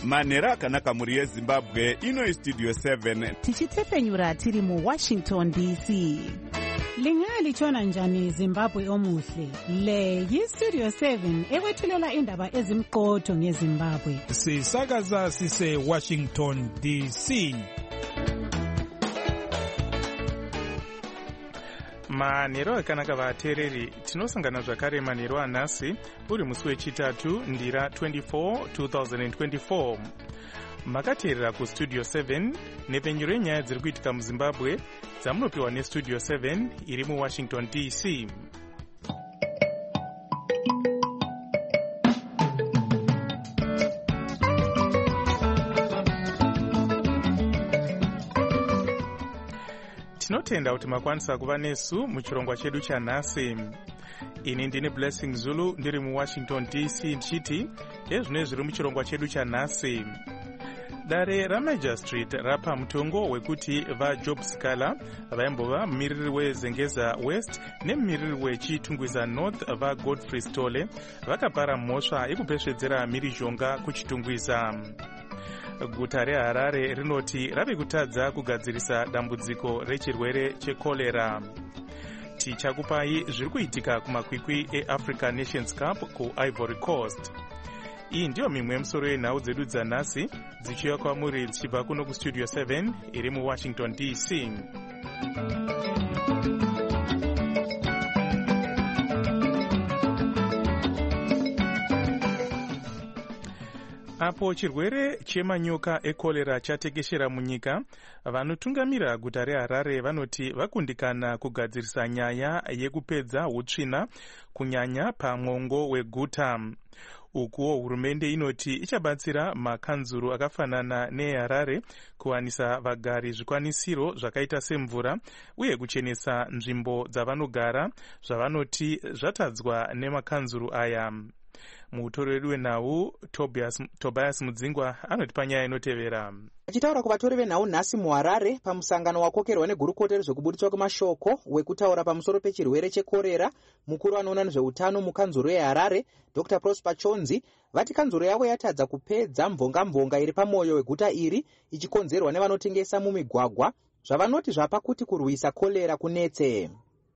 manhero akanaka mhuri yezimbabwe. Ino istudio 7 tichitepfenyura tiri muWashington DC. Lingalitshona njani Zimbabwe omuhle? Le yistudio 7 ekwethulela indaba ezimqotho ngeZimbabwe. Sisakaza sise Washington DC. manhero akanaka vateereri, tinosangana zvakare manhero anhasi uri musi wechitatu ndira 24 2024. makateerera kustudio 7 nepfenyuro yenyaya dziri kuitika muzimbabwe dzamunopiwa nestudio 7 iri muWashington DC. tinotenda kuti makwanisa kuva nesu muchirongwa chedu chanhasi. ini ndine Blessing Zulu ndiri muWashington DC ndichiti ezvino zviri muchirongwa chedu chanhasi. dare raMajor Street rapa mutongo wekuti vaJob Sikala vaimbova mumiriri weZengeza West nemumiriri wechitungwiza North vaGodfrey Stole vakapara mhosva yekupesvedzera mhirizhonga kuchitungwiza. guta reHarare rinoti rave kutadza kugadzirisa dambudziko rechirwere chekorera. tichakupai zviri kuitika kumakwikwi eAfrican Nations Cup kuIvory Coast. iyi ndiyo mimwe yemusoro yenhau dzedu dzanhasi dzichiuya kwamuri dzichibva kuno kustudio 7 iri muWashington DC. apo chirwere chemanyoka ekorera chatekeshera munyika, vanotungamira guta reHarare vanoti vakundikana kugadzirisa nyaya yekupedza utsvina kunyanya pamwongo weguta. ukuwo hurumende inoti ichabatsira makanzuru akafanana neHarare kuwanisa vagari zvikwanisiro zvakaita semvura uye kuchenesa nzvimbo dzavanogara zvavanoti zvatadzwa nemakanzuru aya. mutoreri wenhau Tobias Mudzingwa anoti panyaya inotevera. achitaura kuvatori venhau nhasi muHarare pamusangano wakokerwa negurukota rezvekubudiswa kwemashoko wekutaura pamusoro pechirwere chekorera, mukuru anoona nezveutano mukanzuro yeHarare Dr. Prosper Chonzi vati kanzuro yavo yatadza kupedza mvonga iri pamwoyo weguta iri ichikonzerwa nevanotengesa mumigwagwa zvavanoti zvapa kuti kurwisa korera kunetse.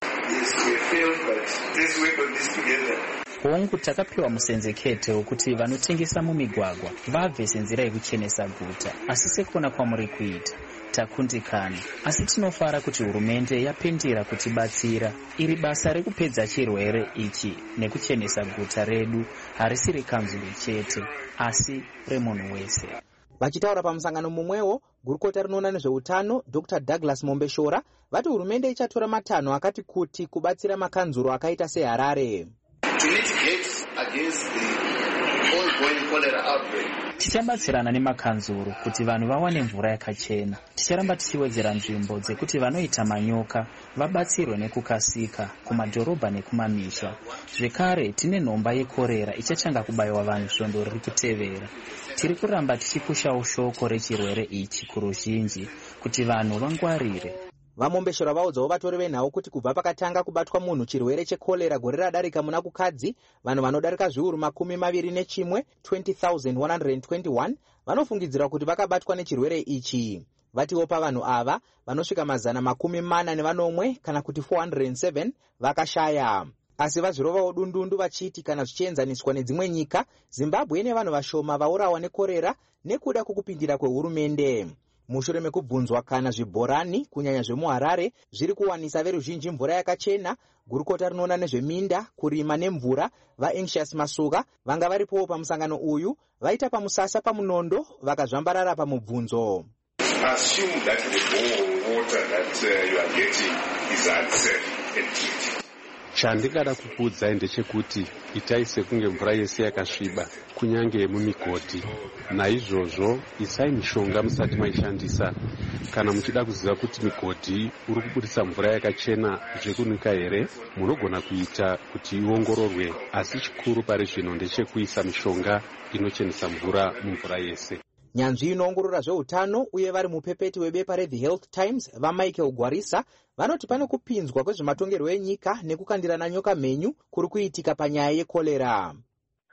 hongu takapiwa musenzekete wekuti vanotengesa mumigwagwa vabve senzira yekuchenesa guta, asi sekuona kwamuri kuita takundikana. asi tinofara kuti hurumende yapendera kutibatsira. iri basa rekupedza chirwere ichi nekuchenesa guta redu harisi rekanzuru chete asi remunhu wese. vachitaura pamusangano mumwewo, gurukota rinoona nezveutano Dr. Douglas Mombeshora vati hurumende ichatora matanho akati kuti kubatsira makanzuro akaita seHarare. tichabatsirana nemakanzuru kuti vanhu vawane mvura yakachena. ticharamba tichiwedzera nzvimbo dzekuti vanoita manyoka vabatsirwe nekukasika kumadhorobha nekumamisha. zvekare tine nhomba yekorera ichachanga kubayiwa vanhu svondo riri kutevera. tiri kuramba tichipushawo shoko rechirwere ichi kuruzhinji kuti vanhu vangwarire. vamombeshora vaudzawo vatori venhau kuti kubva pakatanga kubatwa munhu chirwere chekorera gore radarika muna kukadzi, vanhu vanodarika zviuru 21 20,121 vanofungidzira kuti vakabatwa nechirwere ichi. vatiwo pavanhu ava vanosvika 441 kana kuti 407 vakashaya. asi vazvirovawo dundundu vachiti kana zvichienzaniswa nedzimwe nyika, Zimbabwe ine vanhu vashoma vaurawa nekorera nekuda kwokupindira kwehurumende. mushure mekubvunzwa kana zvibhorani kunyanya zvemuHarare zviri kuwanisa veruzhinji mvura yakachena, gurukota rinoona nezveminda, kurima nemvura vaAnxious Masuka vanga varipowo pamusangano uyu vaita pamusasa pamunondo vakazvambarara pamubvunzo. Assume that the water that you are getting is unsafe and treated. chandingada kukuudzai ndechekuti itai sekunge mvura yese yakasviba kunyange yemumigodhi. naizvozvo isai mishonga musati maishandisa. kana muchida kuziva kuti migodhi uri kubudisa mvura yakachena zvekunyika here, munogona kuita kuti iongororwe, asi chikuru pari zvino ndechekuisa mishonga inochenesa mvura mumvura yese. nyanzvi inoongorora zveutano uye vari mupepeti webepa reThe Health Times vaMichael Gwarisa vanoti pane kupinzwa kwezvematongerwo enyika nekukandirana nyoka mhenyu kuri kuitika panyaya yekorera.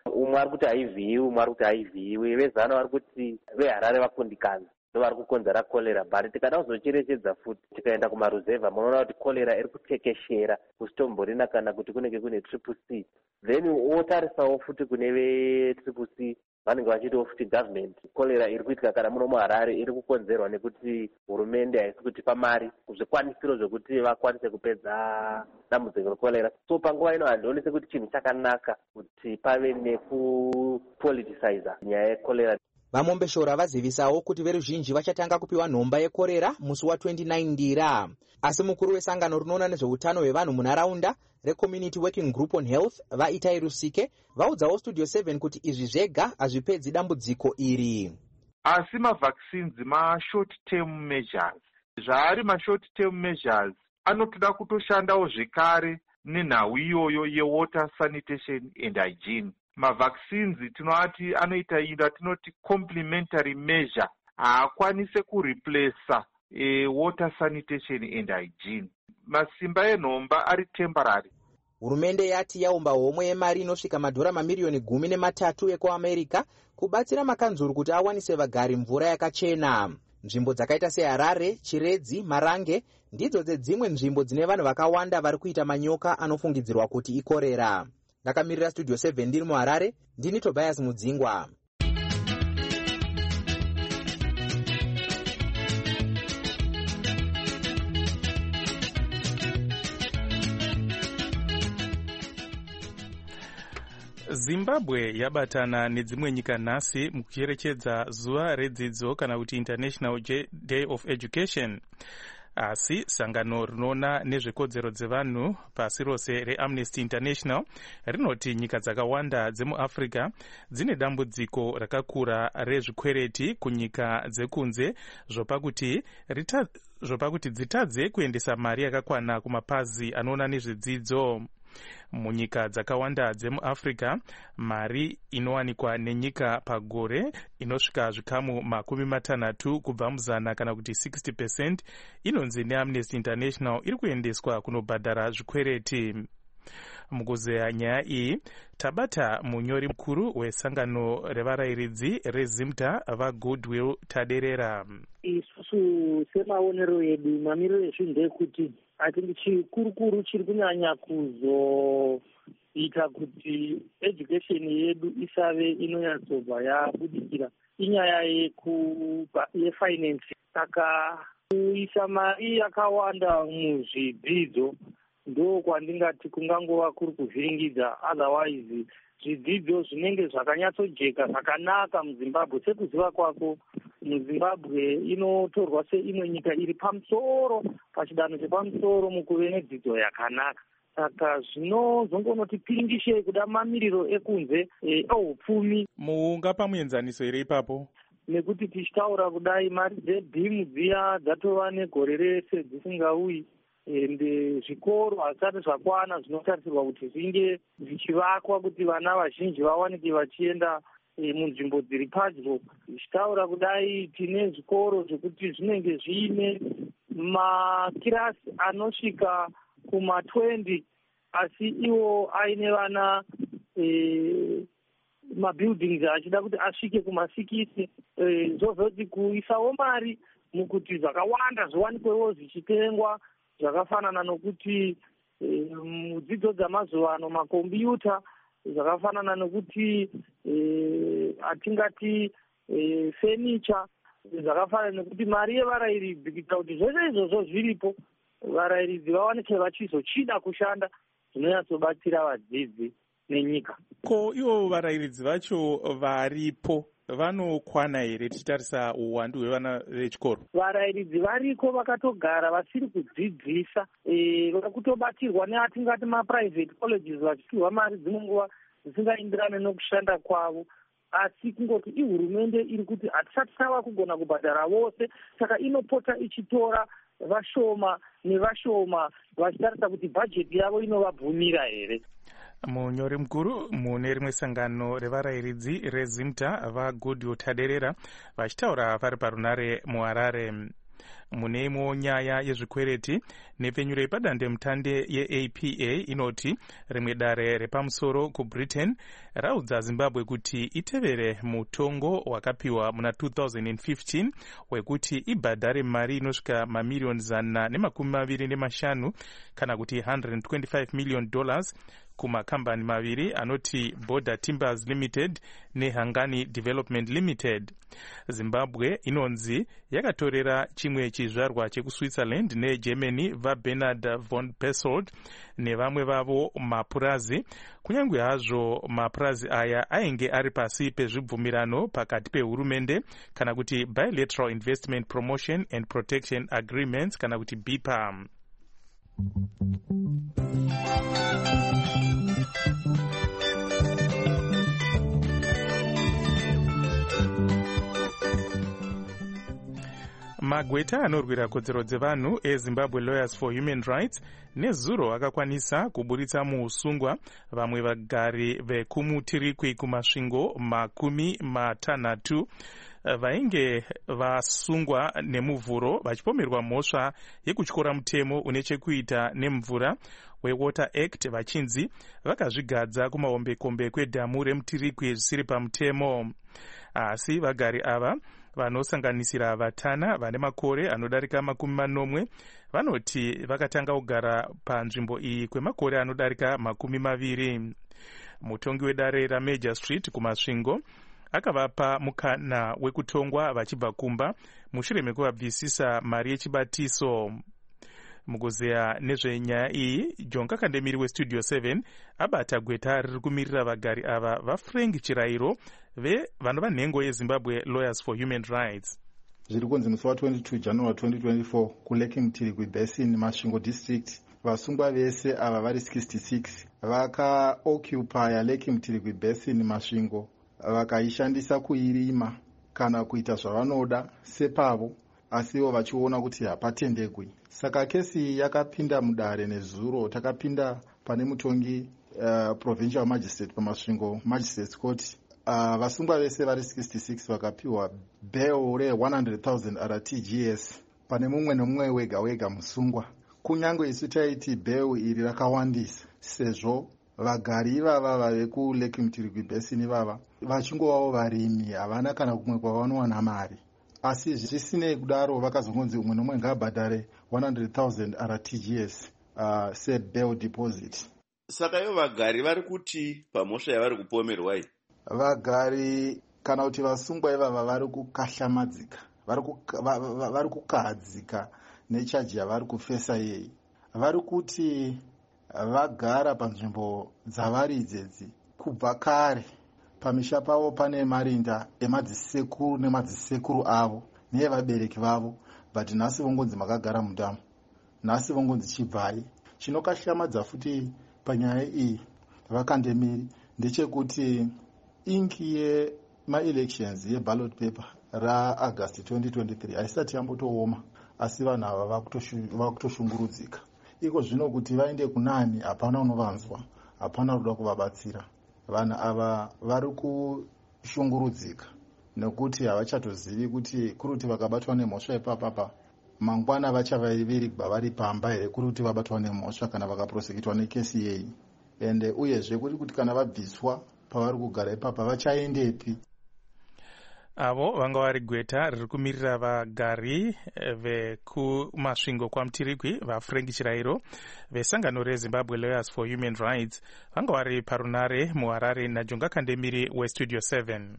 umwe ari kuti haivhiyiwi, umwe ari kuti haivhiyiwi. Vezano vari kuti veHarare vakundikana vari kukonzera kolera, but tikada kuzocherechedza futi tikaenda kumaruzevha munoona kuti kolera iri kutekeshera kusitomborina kana kuti kunenge kune triple C. Then wotarisawo futi kune vetriple C vanenge vachitiwo futi government kolera iri kuitika kana muno muHarare iri kukonzerwa nekuti hurumende haisi kutipa mari kuzvikwanisiro zvokuti vakwanise kupedza dambudziko rekolera. So panguva ino handioni sekuti chinhu chakanaka kuti pave nekupoliticiza nyaya yekolera. Vamombeshora vazivisawo kuti veruzhinji vachatanga kupiwa nhomba yekorera musi wa29 Ndira. Asi mukuru wesangano rinoona nezveutano hwevanhu munharaunda reCommunity Working Group on Health vaItai Rusike vaudzawo Studio 7 kuti izvi zvega hazvipedzi dambudziko iri. Asi mavaccines ma-short term measures. Zvaari ma-short term measures anotoda kutoshandawo zvekare nenhau iyoyo yewater sanitation and hygiene. Mavaccines tinoati anoita tinoti complementary measure, haakwanise kureplace water sanitation and hygiene. Masimba enhomba ari temporary. Hurumende yati yaumba homwe yemari inosvika madhora mamiliyoni 13 ekuAmerica kubatsira makanzuru kuti awanise vagari mvura yakachena. Nzvimbo dzakaita seHarare, Chiredzi, Marange ndidzo dzedzimwe nzvimbo dzine vanhu vakawanda vari kuita manyoka anofungidzirwa kuti ikorera. Ndakamirira Studio 7 ndiri muHarare, ndini Tobias Mudzingwa. Zimbabwe yabatana nedzimwe nyika nhasi mukucherechedza zuva redzidzo kana kuti International Day of Education. Asi sangano rinoona nezvekodzero dzevanhu pasi rose reAmnesty International rinoti nyika dzakawanda dzemuAfrica dzine dambudziko rakakura rezvikwereti kunyika dzekunze zvopakuti dzitadze kuendesa mari yakakwana kumapazi anoona nezvedzidzo. Munyika dzakawanda dzemuAfrica mari inowanikwa nenyika pagore inosvika zvikamu 60 kubva muzana kana kuti 60% inonzi neAmnesty International iri kuendeswa kunobhadhara zvikwereti. Mukuzeya nyaya iyi tabata munyori mukuru wesangano revarayiridzi reZimta vaGoodwill Taderera. Isusu semaonero edu mamiriro ezvinhu ndekuti atingi chikuru chiri kunyanya kuzoita kuti education yedu isave inonyatsobva yabudikira inyaya yefinance. Saka kuisa mari yakawanda muzvidzidzo ndo kwandingati kungangova kuri kuvhiringidza. Otherwise zvidzidzo zvinenge zvakanyatsojeka zvakanaka muZimbabwe. Sekuziva kwako muZimbabwe inotorwa seimwe nyika iri pamusoro pachidanho chepamusoro mukuve nedzidzo yakanaka. Saka zvinozongonoti piringishei kuda mamiriro ekunze ehupfumi. Mungapa muenzaniso here ipapo? Nekuti tichitaura kudai mari dzebhimu dziya dzatova negore rese dzisingauyi. Ende zvikoro hazvisati zvakwana zvinotarisirwa kuti zvinge zvichivakwa kuti vana vazhinji vawanike vachienda munzvimbo dziri padyo. Zvichitaura kudai tine zvikoro zvekuti zvinenge zviine makirasi anosvika kuma20 asi iwo aine vana mabuildings achida kuti asvike kuma60. Zvozoti kuisawo mari mukuti zvakawanda zviwanikwewo zvichitengwa zvakafanana nokuti mudzidzo dzamazuva ano makombiyuta, zvakafanana nokuti atingati furniture, zvakafanana nokuti mari yevarayiridzi kuita kuti zvese izvozvo zviripo varayiridzi vawanike vachizochida kushanda zvinonyatsobatsira vadzidzi nenyika. Ko ivo varayiridzi vacho varipo vanokwana here tichitarisa uwandu hwevana vechikoro? Varayiridzi variko vakatogara vasiri kudzidzisa, vakutobatirwa neatingati maprivate colleges vachipiwa mari dzimwe nguva dzisingaenderane nokushanda kwavo. Asi kungoti ihurumende iri kuti hatisati tava kugona kubhadhara vose, saka inopota ichitora vashoma nevashoma vachitarisa kuti bhajeti yavo inovabvumira here. Munyori mukuru mune rimwe sangano revarayiridzi reZimta vaGoodwill Taderera vachitaura vari parunare muHarare. Muneimo nyaya yezvikwereti, nepfenyuro yepadandemutande yeAPA inoti rimwe dare repamusoro kuBritain raudza Zimbabwe kuti itevere mutongo wakapiwa muna 2015 wekuti ibhadhare mari inosvika mamiliyoni 125 kana kuti $125 million kumakambani maviri anoti Border Timbers Limited neHangani Development Limited. Zimbabwe inonzi yakatorera chimwe chizvarwa chekuSwitzerland neGermany vaBernard von Pessold nevamwe vavo mapurazi, kunyange hazvo mapurazi aya ainge ari pasi pezvibvumirano pakati pehurumende kana kuti Bilateral Investment Promotion and Protection Agreements kana kuti BIPA. Magweta anorwira kodzero dzevanhu eZimbabwe Lawyers for Human Rights nezuro akakwanisa kuburitsa muusungwa vamwe vagari vekumutirikwi kumasvingo 60 vainge vasungwa nemuvhuro vachipomerwa mhosva yekutyora mutemo une chekuita nemvura weWater Act vachinzi vakazvigadza kumahombekombe kwedhamu remutirikwi zvisiri pamutemo. Asi vagari ava vanosanganisira vatana vane makore anodarika 40 vanoti vakatanga kugara panzvimbo iyi kwemakore anodarika 20. Mutongi wedare raMajor Street kumasvingo akavapa mukana wekutongwa vachibva kumba mushure mekuvabvisisa mari yechibatiso. Mukuzeya nezvenyaya iyi, John Kakandemiri weStudio 7 abata gweta riri kumirira vagari ava vaFrank Chirayiro vanova nhengo yeZimbabwe Lawyers for Human Rights. Zviri kunzi musi wa22 January 2024 kuLake Mtirikwi Basin Masvingo District, vasungwa vese ava vari 66 vakaoccupya Lake Mtirikwi Basin Masvingo vakaishandisa kuirima kana kuita zvavanoda sepavo, asiwo vachiona kuti hapatendegwi. Saka kesi yakapinda mudare nezuro. Takapinda pane mutongi provincial magistrate pamasvingo magistrates court. Vasungwa vese vari 66 vakapiwa bail re$100,000 RTGS pane mumwe nomumwe wega wega musungwa. Kunyange isu taiti bail iri rakawandisa sezvo vagari ivava vave kuLake Mtirikwi Basin ivava vachingovawo varimi, havana kana kumwe kwavanowana mari. Asi zvisinei kudaro vakazongonzi umwe nomwe ngabhadhare $100,000 RTGS sebail deposit. Saka ivo vagari vari kuti pamhosva yavari kupomerwai? Vagari kana kuti vasungwa ivava vari kukahlamadzika, vari kukahadzika nechaji yavari kufesa yei. Vari kuti vagara panzvimbo dzavari idzedzi kubva kare. Pamisha pavo pane marinda emadzisekuru nemadzisekuru avo neevabereki vavo, but nhasi vongonzi makagara mudhamu, nhasi vongonzi chibvai. Chinokashamadza futi panyaya iyi Vakandemiri ndechekuti inki yema-elections yeballot paper raAugust 2023 haisati yambotooma, asi vanhu ava vakutoshungurudzika. Iko zvino kuti vaende kunani hapana unovanzwa, hapana kuda kuvabatsira. Vanhu ava vari kushungurudzika nekuti havachatozivi kuti kuruti vakabatwa nemhosva ipapapa mangwana vachavavirigwa vari pamba here kuruti vabatwa nemhosva kana vakaprosekitwa nekesi yei, ende uyezve kuti kana vabviswa pavari kugara ipapa vachaendepi. Avo vanga vari gweta riri kumirira vagari vekumasvingo kwaMtirikwi vaFrank Chirayiro vesangano reZimbabwe Lawyers for Human Rights vanga vari parunare muHarare naJohn Kakandemiri weStudio 7.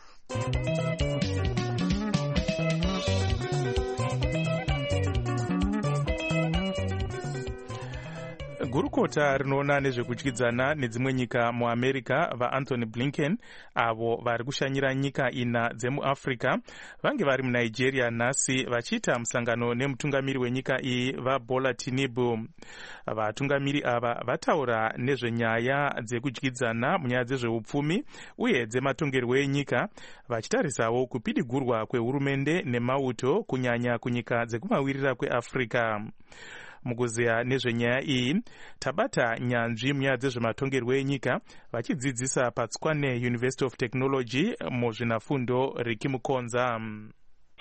Gurukota rinoona nezvekudyidzana nedzimwe nyika muAmerica vaAnthony Blinken avo vari kushanyira nyika 4 dzemuAfrica vange vari muNigeria nhasi vachiita musangano nemutungamiri wenyika iyi vaBola Tinubu. Vatungamiri ava vataura nezvenyaya dzekudyidzana munyaya dzezveupfumi uye dzematongerwo enyika, vachitarisawo kupidigurwa kwehurumende nemauto kunyanya kunyika dzekumawirira kweAfrica. Mukuzeya nezvenyaya iyi tabata nyanzvi munyaya dzezvematongerwo enyika vachidzidzisa paTswane University of Technology muzvinafundo Riki Mukonza.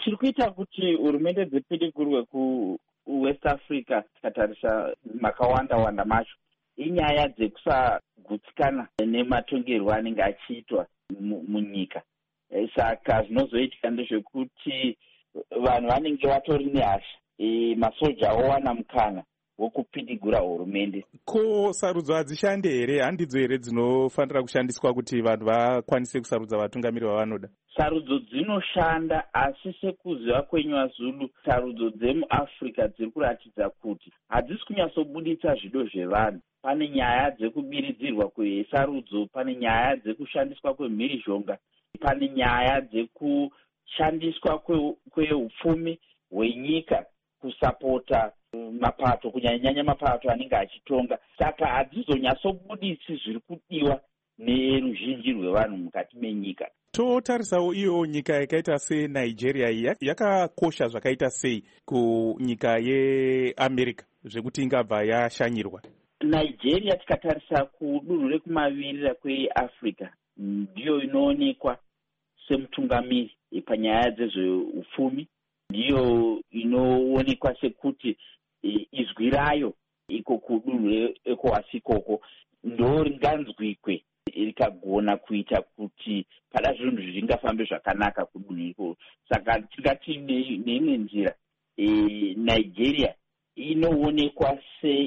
chiri kuita kuti hurumende dzipindigurwe kuwest africa tikatarisa makawanda macho inyaya dzekusagutsikana nematongerwo anenge achiitwa munyika. Saka zvinozoitika ndezvekuti vanhu vanenge vatori nehasha, masoja owana mukana wokupindigura hurumende. Ko sarudzo hadzishande here? Handidzo here dzinofanira kushandiswa kuti vanhu vakwanise kusarudza vatungamiri vavanoda? Sarudzo dzinoshanda, asi sekuziva kwenyu vaZulu, sarudzo dzemuafrica dziri kuratidza kuti hadzisi kunyatsobuditsa zvido zvevanhu. Pane nyaya dzekubiridzirwa kwesarudzo, pane nyaya dzekushandiswa kwemhirizhonga, pane nyaya dzekushandiswa kweupfumi hwenyika kusapota mapato, kunyanya mapato anenge achitonga. Saka hadzizonyatsobuditsi zviri kudiwa neruzhinji rwevanhu mukati menyika. Totarisawo iyo nyika yakaita seNigeria yakakosha zvakaita sei kunyika yeAmerica zvekuti ingabva yashanyirwa? Nigeria tikatarisa kudunhu rekumavirira kweAfrica ndiyo inoonekwa semutungamiri panyaya dzezveupfumi, ndiyo inoonekwa sekuti izwi rayo iko kudunhu reECOWAS ikoko ndo ringanzwikwe rikagona kuita kuti pada zvinhu zvingafambe zvakanaka kudunhu ikoko. Saka tingati neimwe nzira Nigeria inoonekwa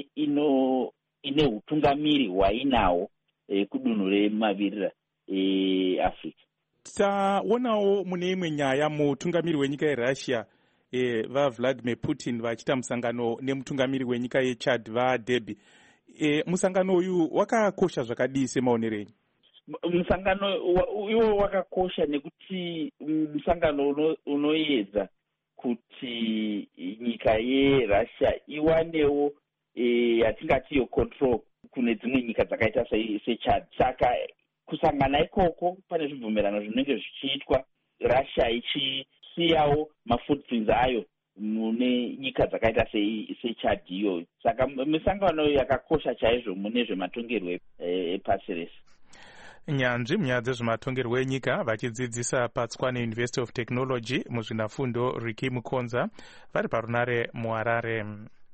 ine utungamiri hwainawo kudunhu remavirira Africa. Taonawo mune imwe nyaya mutungamiri wenyika yeRussia vaVladimir Putin vachita musangano nemutungamiri wenyika yeChad vaDeby. Musangano uyu wakakosha zvakadii semaonerenyu? Musangano iwo wakakosha nekuti musangano unoedza kuti nyika yeRussia iwanewo yatingati yo control kune dzimwe nyika dzakaita seChad. Saka kusangana ikoko pane zvibvumirano zvinenge zvichiitwa, Russia ichisiyawo mafootprints ayo mune nyika dzakaita seChad iyoyo. Saka misangano yakakosha chaizvo mune zvematongerwo epasi rese. Nyanzvi munyaya dzezvematongerwo enyika vachidzidzisa paTswane University of Technology muzvinafundo Riki Mukonza vari parunare muHarare.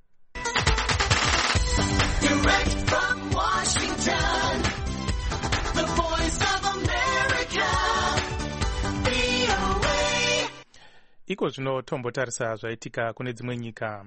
Direct from Washington, the voice of America, VOA. Iko zvino tombotarisa zvaitika kune dzimwe nyika.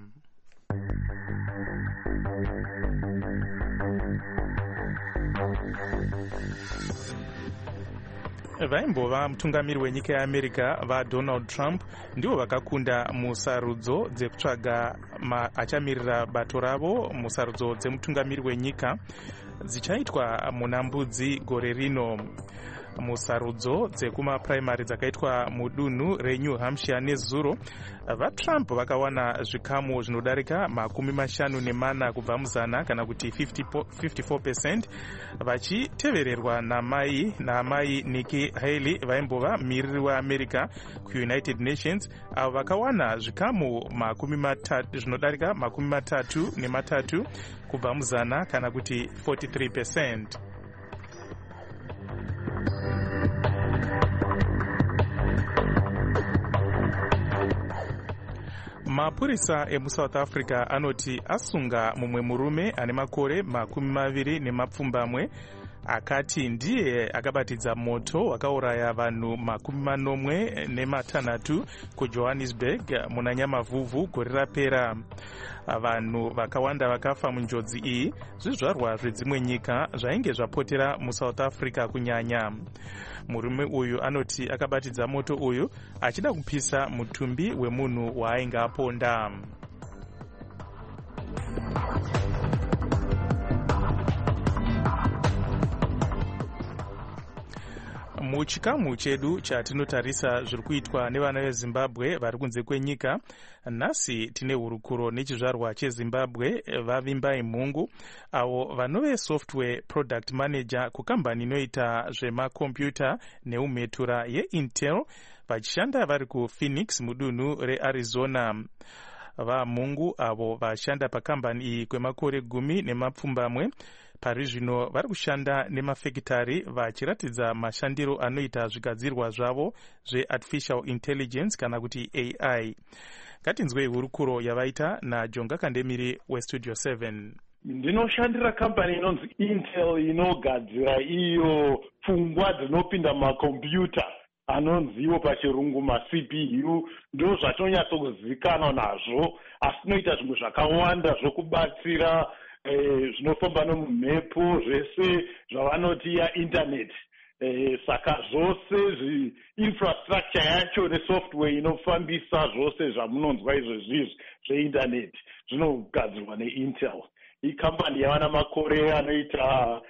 Vaimbova mutungamiri wenyika yeAmerica vaDonald Trump ndivo vakakunda musarudzo dzekutsvaga achamirira bato ravo musarudzo dzemutungamiri wenyika dzichaitwa muna Mbudzi gore rino. Musarudzo dzekumapuraimari dzakaitwa mudunhu reNew Hampshire nezuro, vaTrump vakawana zvikamu zvinodarika 54 kubva muzana kana kuti 54%, vachitevererwa namai Nikki Haley vaimbova miriri weAmerica kuUnited Nations, avo vakawana zvikamu zvinodarika 33 kubva muzana kana kuti 43%. Mapurisa emuSouth Africa anoti asunga mumwe murume ane makore 26 akati ndiye akabatidza moto wakauraya vanhu 46 kuJohannesburg muna Nyamavhuvhu gore rapera. Vanhu vakawanda vakafa munjodzi iyi, zvizvarwa zvedzimwe nyika zvainge zvapotera muSouth Africa kunyanya. Murume uyu anoti akabatidza moto uyu achida kupisa mutumbi wemunhu waainge aponda. Muchikamu chedu chatinotarisa zviri kuitwa nevana veZimbabwe vari kunze kwenyika, nhasi tine hurukuro nechizvarwa cheZimbabwe vavimbai mhungu avo vanove software product manager kukambani inoita zvemakombiyuta neumhetura yeIntel vachishanda vari kuPhoenix mudunhu reArizona. Vamhungu avo vashanda pakambani iyi kwemakore 10 pari zvino vari kushanda nemafekitari vachiratidza mashandiro anoita zvigadzirwa zvavo zveartificial intelligence kana kuti AI. Ngatinzwei hurukuro yavaita naJonga Kandemiri westudio 7. Ndinoshandira kambani inonzi Intel inogadzira iyo pfungwa dzinopinda makombiyuta anonziwo pachirungu maCPU. Ndo zvatonyatsokuzivikanwa nazvo, asi inoita zvimwe zvakawanda zvokubatsira zvinofamba nomumhepo, zvese zvavanoti internet. Saka zvose infrastructure yacho nesoftware inofambisa zvose zvamunonzwa izvezvi zveinternet zvinogadzirwa neIntel. Ikambani yavana makore anoita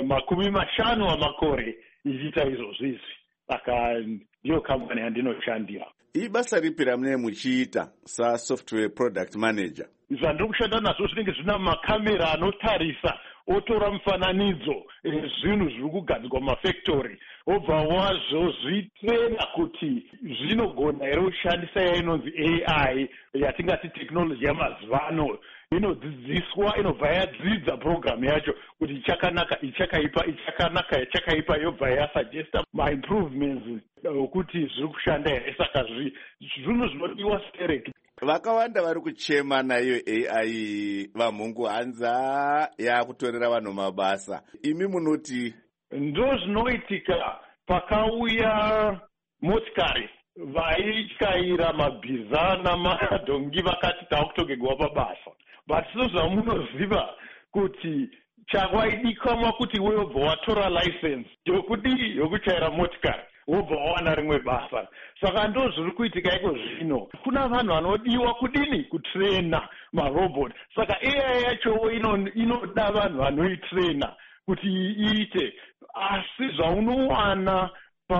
50 amakore ichiita izvozvizvi. Saka ndiyo kambani yandinoshandira. Ibasa ripi ramune muchiita sasoftware product manager? Zvandiri kushanda nazvo zvinenge zvina makamera anotarisa otora mufananidzo zvinhu zviri kugadzirwa mumafactory, obva wazozvitrena kuti zvinogona here kushandisa yainonzi AI yatingati technology yamazuva ano. Inodzidziswa, inobva yadzidza program yacho kuti ichakanaka, ichakaipa, ichakanaka, ichakaipa, yobva yasuggesta ma-improvements okuti zviri kushanda here. Saka zvinhu zvinodiwa stereki. Vakawanda vari kuchema nayo AI vamhungu hanza yakutorera vanhu mabasa. Imi munoti? Ndo zvinoitika pakauya motikari vaityaira mabhiza namadhongi vakati takutogerwa pabasa. But zvamunoziva kuti chakwaidikama kuti wobva watora license yokuchaira motikari wobva wawana rimwe basa. Saka ndo zviri kuitika iko zvino. Kuna vanhu vanodiwa kudini kutrena marobot. Saka AI yacho inoda vanhu vanoitrena kuti iite. Asi zvaunowana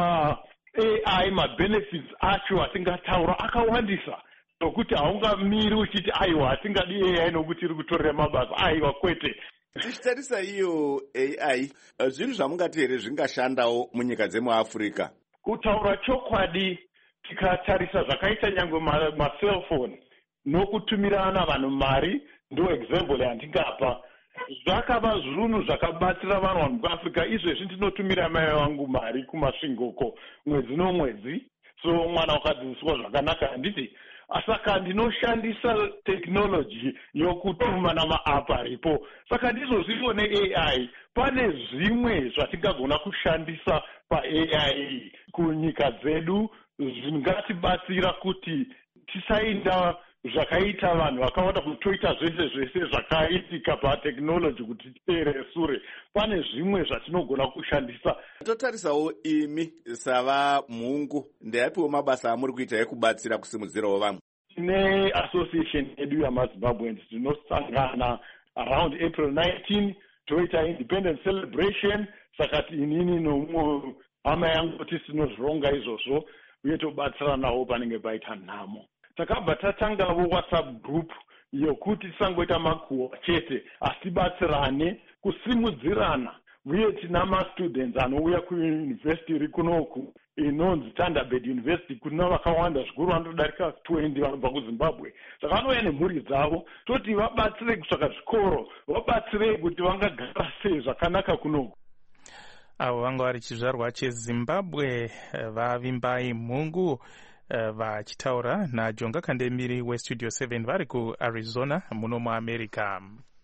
AI mabenefits acho atingataura akawandisa. Nokuti haungamiri uchiti aiwa hatingadi AI nokuti iri kutorera mabasa. Aiwa kwete. Tichitarisa iyo AI, zvinhu zvamungati here zvingashandawo munyika dzemuAfrica? Kutaura chokwadi, tikatarisa zvakaita nyangwe macellphone nokutumirana vanhu mari, ndo example yandingapa. Zvakava zvinhu zvakabatsira vanhu muAfrica. Izvezvi ndinotumira mai vangu mari kumasvingoko mwedzi nomwedzi. So mwana wakadzidziswa zvakanaka handiti. Saka ndinoshandisa technology yokutuma nama-app aripo. Saka ndizvo neAI. Pane zvimwe zvatingagona kushandisa paAI kunyika dzedu zvingatibatsira kuti tisainda zvakaita vanhu vakawanda kutoita zvese zvakaitika patechnology kuti tipere sure. Pane zvimwe zvatinogona kushandisa. Totarisawo imi sava mhungu, ndeyapiwo mabasa amuri kuita ekubatsira kusimudzirawo vamwe? Tine association yedu yamaZimbabweans tinosangana around April 19 toita independence celebration. Saka inini nomumwe hama yangu tisinozvironga izvozvo uye tobatsiranawo panenge paita nhamo. Takabva tatangawo WhatsApp group yokuti tisangoita makuhwa chete asi tibatsirane kusimudzirana. Uye tina ma-students anouya kuuniversity iri kunoku inonzi Thunderbird University. Kuna vakawanda zvikuru vanodarika 20 vanobva kuZimbabwe. Saka vanouya nemhuri dzavo toti vabatsire kutsvaka zvikoro, vabatsire kuti vangagara sei zvakanaka kunoku. Avo vanga vari chizvarwa cheZimbabwe vavimbai mhungu vachitaura naJonga Kandemiri westudio 7 vari kuArizona muno muAmerica.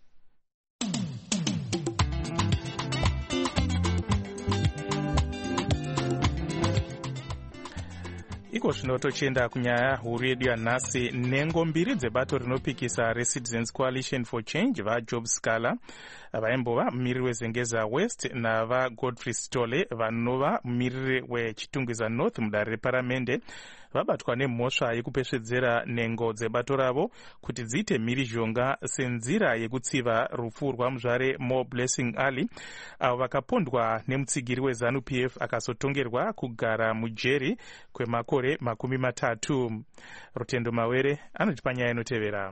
Iko zvino tochienda kunyaya huru yedu yanhasi. Nhengo mbiri dzebato rinopikisa reCitizens Coalition for Change vaJob Scala vaimbova mumiriri weZengeza West navaGodfrey Stole vanova mumiriri weChitungwiza North mudare reparamende vabatwa nemhosva yekupesvedzera nhengo dzebato ravo kuti dziite mhirizhonga senzira yekutsiva rufu rwamuzvare Mo Blessing Ali avo vakapondwa nemutsigiri weZANU-PF akazotongerwa kugara mujeri kwemakore 30. Rutendo Mawere anotipa nyaya inotevera.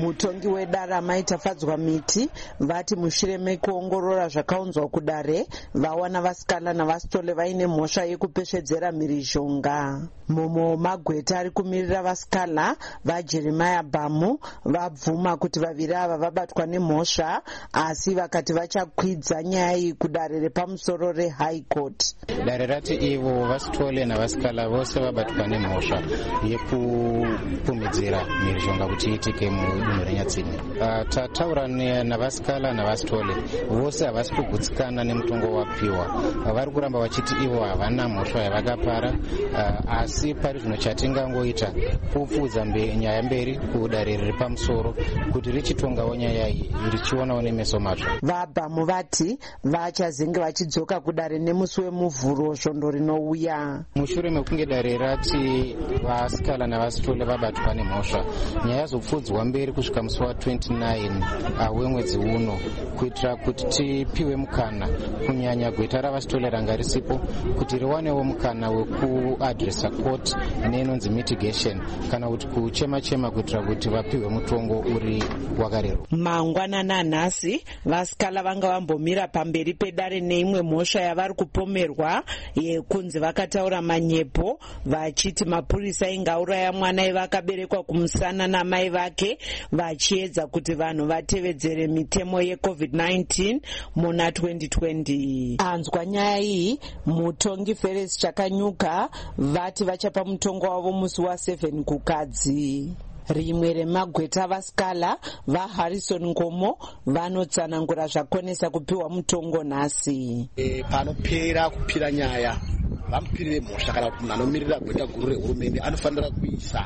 mutongi wedare maitafadzwa miti vati mushure mekuongorora zvakaunzwa kudare vawana vasikana navasitole vaine mhosva yekupesvedzera mhirizhonga. mumwe magweta ari kumirira vasikana vajeremiah bhamu vabvuma kuti vaviri ava vabatwa nemhosva, asi vakati vachakwidza nyaya iyi kudare repamusoro rehigh court. Dare rati ivo vasitole navasikana vose vabatwa nemhosva yekupumidzira mhirizhonga kuti iitike mudunhu reNyatsini. Tataura navasikana navasitole vose havasi kugutsikana nemutongo wapiwa. Vari kuramba vachiti ivo havana mhosva yavakapara, asi pari zvino chatingangoita kupfudza nyaya mberi kudare riri pamusoro kuti richitongawo nyaya iyi richionawo nemeso matsva. Vabhamu vati vachazenge vachidzoka kudare nemusi wemuvhuro svondo rinouya. Mushure mekunge dare rati vasikana navasitole vabatwa nemhosva, nyaya zopfudzwa mberi kusvika musi wa29 wemwedzi uno, kuitira kuti tipiwe mukana kunyanya gweta ravasitole ranga risipo kuti riwanewo mukana wekuadresa court nenonzi mitigation kana kuti kuchema-chema kuitira kuti vapiwe mutongo uri wakarerwa. Mangwanana nhasi vasikana vanga vambomira pamberi pedare neimwe mhosva yavari kupomerwa yekunzi vakataura manyepo vachiti mapurisa ingauraya mwana ivakaberekwa kumusana namai vake vachiedza kuti vanhu vatevedzere mitemo yeCovid-19 muna 2020. Anzwa nyaya iyi mutongi Feres Chakanyuka vati vachapa mutongo wavo musi wa7 kukadzi. Rimwe remagweta vasikala vaHarrison Ngomo vanotsanangura zvakonesa kupiwa mutongo nhasi. Panopera kupira nyaya vamupirire mhosva kana kuti munhu anomirira gweta guru rehurumende anofanira kuisa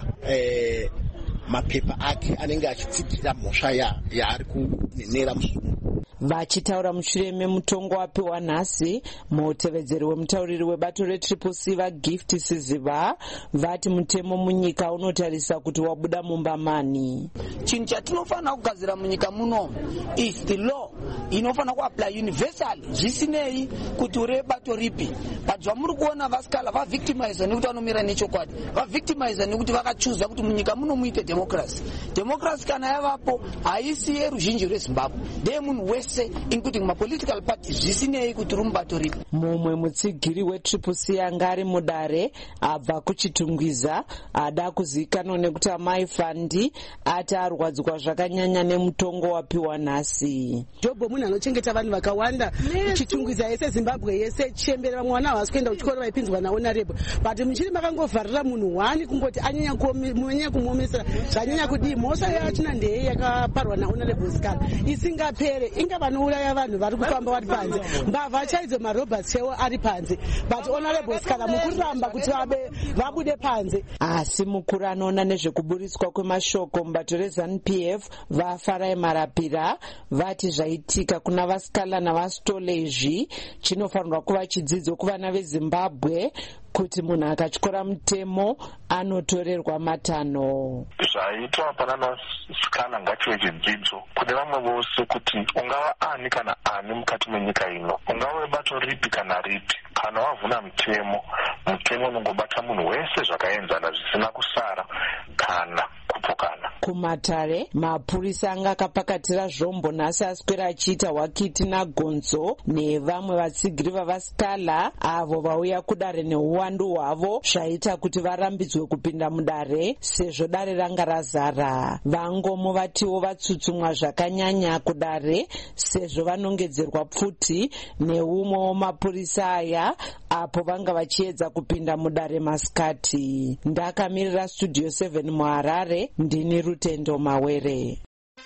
mapepa ake anenge achitsigira mhosva yaari kunenera musungu. Vachitaura mushure memutongo wapiwa nhasi, mutevedzeri wemutauriri webato reCCC vaGift Siziva vati mutemo munyika unotarisa kuti wabuda mumbamani. Chinhu chatinofanira kugadzira munyika muno is the law inofanira kuapply universal zvisinei kuti uri bato ripi. But zvamuri kuona vasikala vavictimizer nekuti vanomira nechokwadi, vavictimizer nekuti vakachuza kuti munyika muno muite democracy. Democracy kana yavapo haisi yeruzhinji rweZimbabwe, ndeyemunhu wese including mapolitical parties zvisinei kuti rumbato ripi. Mumwe mutsigiri weCCC anga ari mudare abva kuchitungwiza ada kuzivikanwa nekuti amai Fandi ati arwadzwa zvakanyanya nemutongo wapiwa nhasi. Jobho munhu anochengeta vanhu vakawanda chitungwiza yese Zimbabwe yese chembera mwana havasi kuenda kuchikoro vaipinzwa nahonorable, but muchiri makangovharira munhu wani kungoti anyanya kumuomesera zvanyanya kudii. Mhosva yachina ndeye yakaparwa nahonorable Sikana isingapere, inga vanouraya vanhu vari kufamba vari panze, mbavha chaidzo maRobert Chewo ari panze, but honorable Sikana mukuramba kuti vabude panze. Asi mukuru anoona nezvekuburiswa kwemashoko mubato reZANU-PF vaFarai Marapira vati zvaitika kuna vasikana navasitole izvi chinofanirwa kuva chidzidzo kuvana veZimbabwe kuti munhu akatyora mutemo anotorerwa matanho. Zvaitwa pana vasikana ngachive chidzidzo kune vamwe vose kuti ungava ani kana ani mukati menyika ino, ungava bato ripi kana ripi, kana wavhuna mutemo unongobata munhu wese zvakaenzana zvisina kusara kana kupokana. Kumatare mapurisa anga akapakatira zvombo nhasi aswera achiita hwakiti nagonzo nevamwe vatsigiri vavasikala avo vauya kudare neuwandu hwavo zvaita kuti varambidzwe kupinda mudare sezvo dare ranga razara. Vangomo vatiwo vatsutsumwa zvakanyanya kudare sezvo vanongedzerwa pfuti neumwe wemapurisa aya apo vanga vachiedza kupinda mudare masikati. Ndakamirira Studio 7 muHarare, ndini Rutendo Mawere.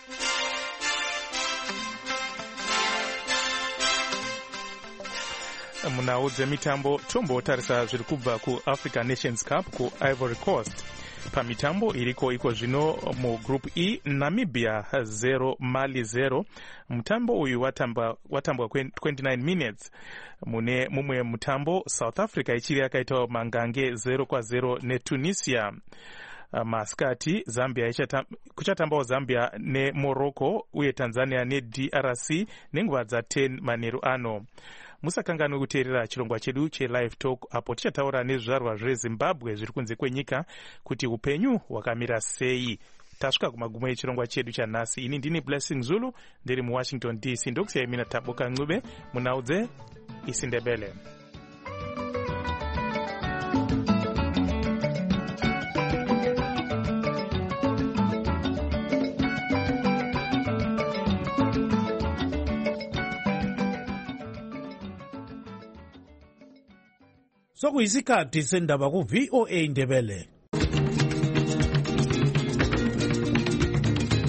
Munhau dzemitambo tombotarisa zviri kubva kuAfrican Nations Cup kuIvory Coast. Pamitambo iriko iko zvino mugroup E, Namibia 0 Mali 0. Mutambo uyu watambwa 29 minutes. Mune mumwe mutambo South Africa ichiri yakaita mangange 0-0 neTunisia. Masikati Zambia kuchatambawo Zambia neMorocco uye Tanzania neDRC nenguva dza10 manheru ano. Musakanganwe kuteerera chirongwa chedu cheLive Talk apo tichataura nezvizvarwa zveZimbabwe zviri kunze kwenyika kuti upenyu hwakamira sei. tasvika kumagumo echirongwa chedu chanhasi. Ini ndini Blessing Zulu ndiri muwashington DC. Ndokusiyai mina Taboka Ncube munhau dzeIsindebele. Sokuyisikhathi sendaba ku VOA Ndebele.